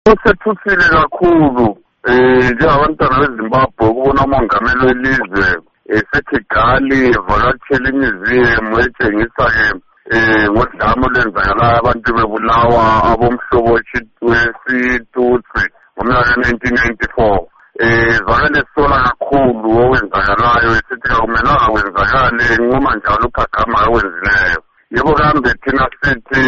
Usethusile kakhulu njengabantwana beZimbabwe ukubona umongameli welizwe eseKigali evakatshela imuseum etshengisa-ke ngodlame olwenzakalayo abantu bebulawa abomhlobo wesitutsi ngomnyaka ka-1994. Vakele sola kakhulu okwenzakalayo esithi akumelanga kwenzakale nquma njalo uphagama akwenzileyo. Yebo kambe thina sithi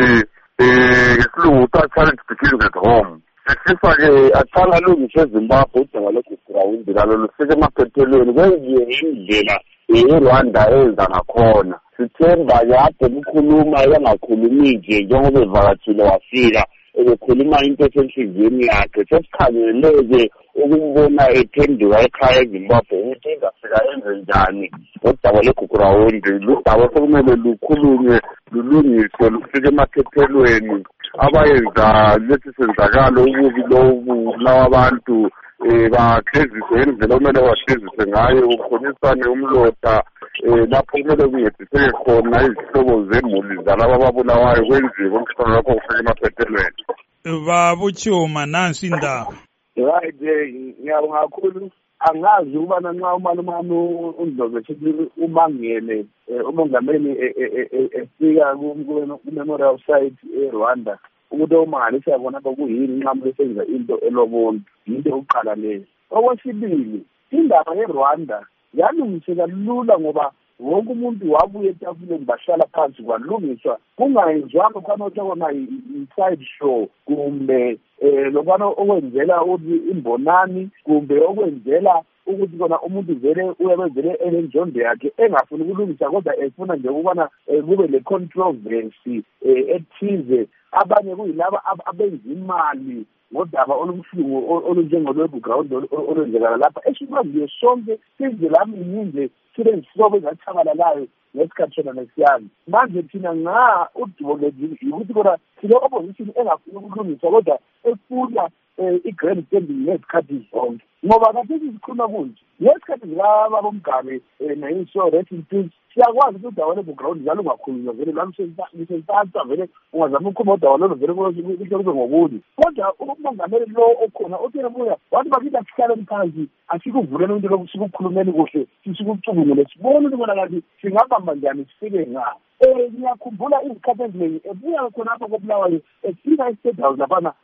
isilungu charity begins at home. Sifisa-ke aqala alungise eZimbabwe udaba lwegrawundi lalo lufike emaphethelweni kwenziwe ngendlela eRwanda enza ngakhona. Sithemba-ke ade kukhuluma engakhulumi nje njengoba evakatshile wafika ebekhuluma into esenhliziyweni yakhe. Sesikhangeleke ukumbona ethendiwa ekhaya eZimbabwe ukuthi izafika enze njani ngodaba lwegrawundi. Ludaba sekumele lukhulunywe lulungiswe lufike emaphethelweni. Abayenza lesi senzakalo ububi lobu lawa abantu bahleziswe ngendlela okumele bahleziswe ngayo ukhonisane umlota lapho kumele kuncediseke khona izihlobo zemuli zalaba ababulawayo kwenziwe konke lapho kufike emaphethelweni. Babuchuma nansi indaba. Right, ngiyabonga kakhulu. Angazi ukubana nxa umalumami uNdlovu ethi umangele umongameli efika ku-memorial site eRwanda ukuthi omangalisa khona kuyini nqamulo esenza into elobonto into yokuqala leyo. Okwesibili, indaba yeRwanda yalungiseka lula ngoba wonke umuntu wabuye etafuleni bahlala phansi kwalungiswa kungayenziwanga khona okuthiwa i-side show kumbe lokwana okwenzela ukuthi imbonani kumbe okwenzela ukuthi kona umuntu vele uyabezele enenjondo yakhe engafuni ukulungisa kodwa efuna nje ukubana kube le-controversy ethize. Abanye kuyilaba abenza imali ngodaba olubuhlungu olunjengolwegrawundi olwenzekala lapha esikwaziyo sonke sizwe lami nje silezihlobo ezachabalalayo ngesikhathi sona nesiyami. Manje thina udubo ukuthi kona sile-opposition engafuni ukulungisa kodwa efuna i-grand standing ngezikhathi zonke ngoba kathesi sikhuluma kunje ngesikhathi zikababa uMgabe nayiso rest in peace siyakwazi ukuthi udaba lwegrawundi njalo ungakhulunywa vele lami sensatha vele ungazama ukukhuluma udaba lolo vele kube ngokuni kodwa umongameli lo okhona othena buya wathi bakithi asihlaleni phansi asikuvuleni into loku sikukhulumeni kuhle sikucubungule sibone ukuthi kona kanti singabamba njani sifike ngapha. Ngiyakhumbula izikhathi eziningi ebuya khonapho koBulawayo efika e-State House laphana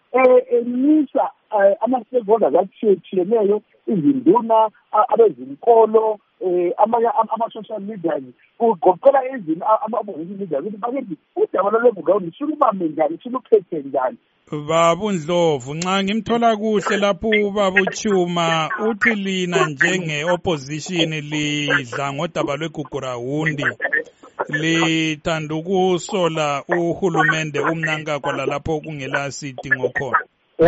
emisa ama-stakeholders atshiyeneyo izinduna abezinkolo amanye ama-social media kugoqela izinto ama-opposition leaders ukuthi bakithi udaba lwegrawundi silubambe njani siluphethe njani. Baba uNdlovu nxa ngimthola kuhle lapho ubaba uChuma uthi lina njenge-opposition lidla ngodaba lwegrawundi lithanda ukusola uhulumende umnankakho lalapho kungela sidingo khona.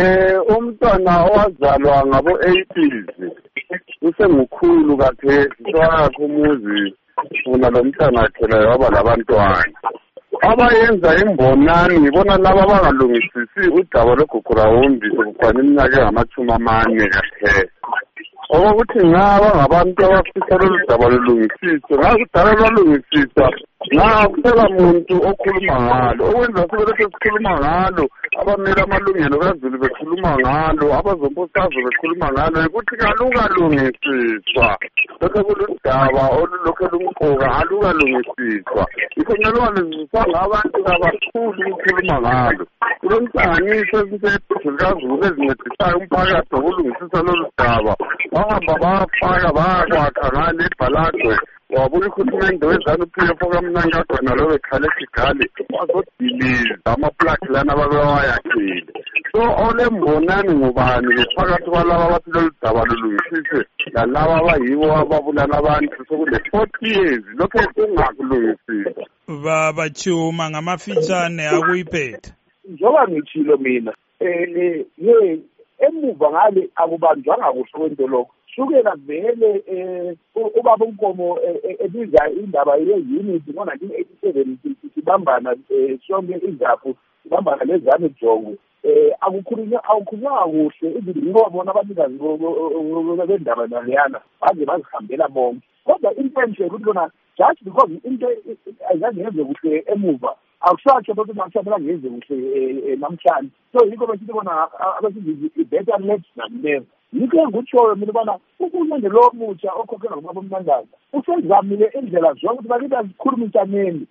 Umntwana owazalwa ngabo-80s usengukhulu kathesi sowakho umuzi funa lo mntwana akhe layo waba labantwana abayenza imbonani ngibona laba abangalungisisi udaba lwegrawundi sokukwana iminyaka engama-40 kathesi. Okokuthi ngaba ngabantu abafisa lolu daba lulungisiswe ngakudala lwalungisiswa ngakusela muntu okhuluma ngalo okwenza sebelokhu sikhuluma ngalo abamele amalungelo kazulu bekhuluma ngalo abazombusazwe bekhuluma ngalo ukuthi kalukalungisiswa lokho kuludaba olulokhu lumqoka alukalungisiswa yikho kumele walungisisanga abantu kabakhulu ukukhuluma ngalo kulo mhlanganiso eziseduze zikazulu ezincedisayo umphakathi wokulungisisa lolu daba bahamba bayafaka bayakwakha ngale eBhalagwe wabona uhulumende weZanu-PF okamnankagwe nalo bekhale eKigali bazodiliza amaplaki lana ababewayakhile. So olembonani ngubani phakathi kwalaba abathi lolu daba lulungisiswe lalaba abayibo ababulala abantu sekule-40 years lokhu kungakulungisiswa. Baba Chuma ngamafitshane akuyiphethe. Njengoba ngitshilo mina emuva ngale akubanjwanga kuhle kwento lokho sukela vele ubaba uNkomo ebiza indaba ye-unit ngo-1987 sibambana sonke izaphu sibambana lezane jongo akukhulunywa kuhle izinto ngibona abanikazi bendaba naleyana baze bazihambela bonke kodwa into enhle ukuthi kona just because into ayizange yenze kuhle emuva akusatsho ukuthi makusamela ngenze kuhle namhlanje. So yikho besithi bona abasithi better late than never. Yikho engikutshoyo mina ubana uhulumende lo mutsha okhokhelwa ngubaba uMnangagwa usezamile indlela zonke ukuthi bakithi azikhulumisaneni